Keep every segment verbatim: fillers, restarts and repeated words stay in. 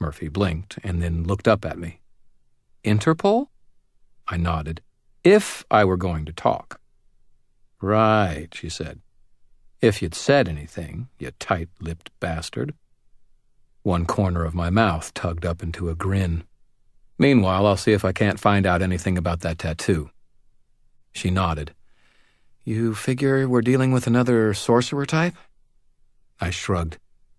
Murphy blinked and then looked up at me. Interpol? I nodded. If I were going to talk. Right, she said. If you'd said anything, you tight-lipped bastard. One corner of my mouth tugged up into a grin. Meanwhile, I'll see if I can't find out anything about that tattoo. She nodded. You figure we're dealing with another sorcerer type? I shrugged.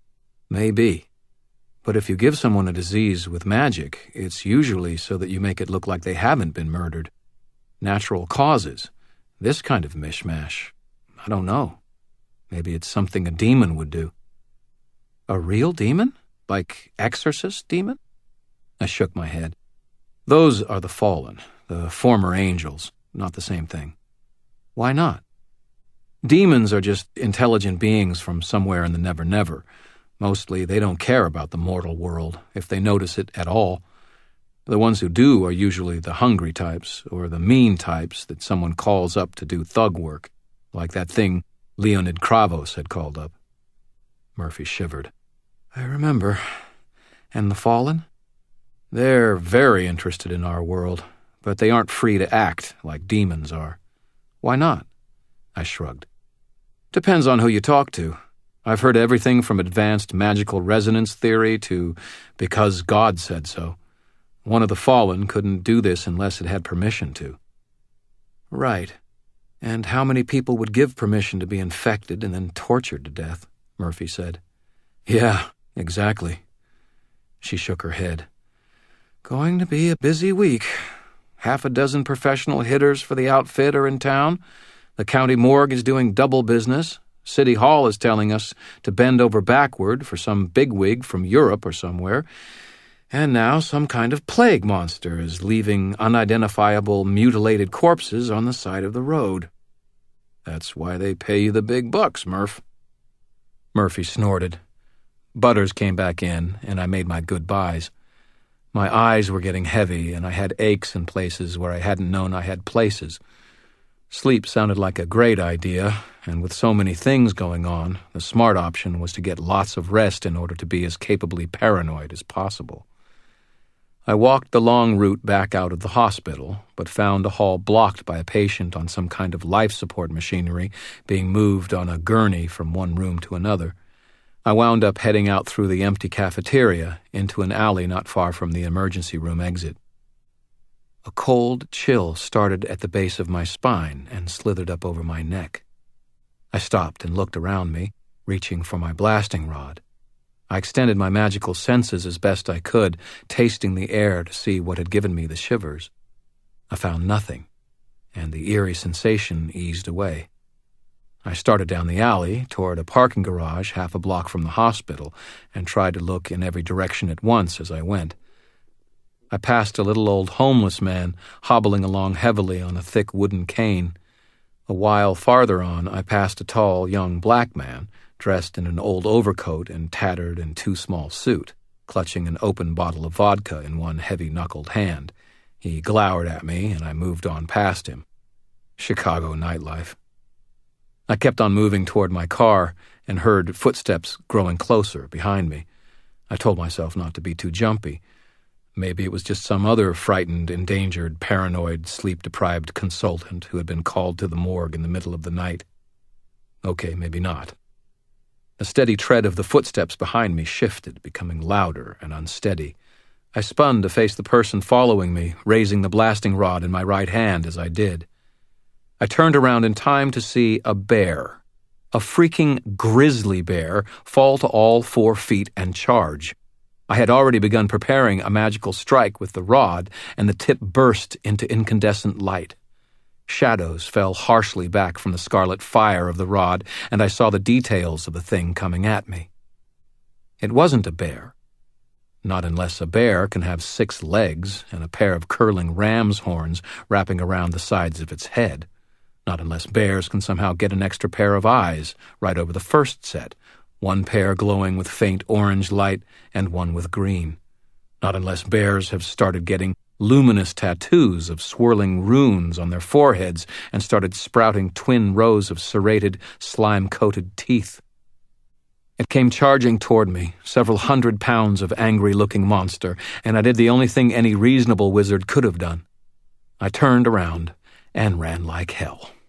Maybe. But if you give someone a disease with magic, it's usually so that you make it look like they haven't been murdered. Natural causes. This kind of mishmash. I don't know. Maybe it's something a demon would do. A real demon? Like exorcist demon? I shook my head. Those are the fallen, the former angels, not the same thing. Why not? Demons are just intelligent beings from somewhere in the never-never. Mostly, they don't care about the mortal world, if they notice it at all. The ones who do are usually the hungry types, or the mean types that someone calls up to do thug work, like that thing Leonid Kravos had called up. Murphy shivered. I remember. And the fallen? They're very interested in our world, but they aren't free to act like demons are. Why not? I shrugged. Depends on who you talk to. I've heard everything from advanced magical resonance theory to because God said so. One of the fallen couldn't do this unless it had permission to. Right. And how many people would give permission to be infected and then tortured to death? Murphy said. Yeah, exactly. She shook her head. Going to be a busy week. Half a dozen professional hitters for the outfit are in town. The county morgue is doing double business. City Hall is telling us to bend over backward for some bigwig from Europe or somewhere. And now some kind of plague monster is leaving unidentifiable mutilated corpses on the side of the road. That's why they pay you the big bucks, Murph. Murphy snorted. Butters came back in, and I made my goodbyes. My eyes were getting heavy, and I had aches in places where I hadn't known I had places. Sleep sounded like a great idea, and with so many things going on, the smart option was to get lots of rest in order to be as capably paranoid as possible. I walked the long route back out of the hospital, but found a hall blocked by a patient on some kind of life support machinery being moved on a gurney from one room to another. I wound up heading out through the empty cafeteria into an alley not far from the emergency room exit. A cold chill started at the base of my spine and slithered up over my neck. I stopped and looked around me, reaching for my blasting rod. I extended my magical senses as best I could, tasting the air to see what had given me the shivers. I found nothing, and the eerie sensation eased away. I started down the alley toward a parking garage half a block from the hospital and tried to look in every direction at once as I went. I passed a little old homeless man hobbling along heavily on a thick wooden cane. A while farther on, I passed a tall, young black man dressed in an old overcoat and tattered and too small suit, clutching an open bottle of vodka in one heavy-knuckled hand. He glowered at me, and I moved on past him. Chicago nightlife. I kept on moving toward my car and heard footsteps growing closer behind me. I told myself not to be too jumpy. Maybe it was just some other frightened, endangered, paranoid, sleep-deprived consultant who had been called to the morgue in the middle of the night. Okay, maybe not. The steady tread of the footsteps behind me shifted, becoming louder and unsteady. I spun to face the person following me, raising the blasting rod in my right hand as I did. I turned around in time to see a bear, a freaking grizzly bear, fall to all four feet and charge. I had already begun preparing a magical strike with the rod, and the tip burst into incandescent light. Shadows fell harshly back from the scarlet fire of the rod, and I saw the details of the thing coming at me. It wasn't a bear. Not unless a bear can have six legs and a pair of curling ram's horns wrapping around the sides of its head. Not unless bears can somehow get an extra pair of eyes right over the first set, one pair glowing with faint orange light and one with green. Not unless bears have started getting luminous tattoos of swirling runes on their foreheads and started sprouting twin rows of serrated, slime-coated teeth. It came charging toward me, several hundred pounds of angry-looking monster, and I did the only thing any reasonable wizard could have done. I turned around and ran like hell.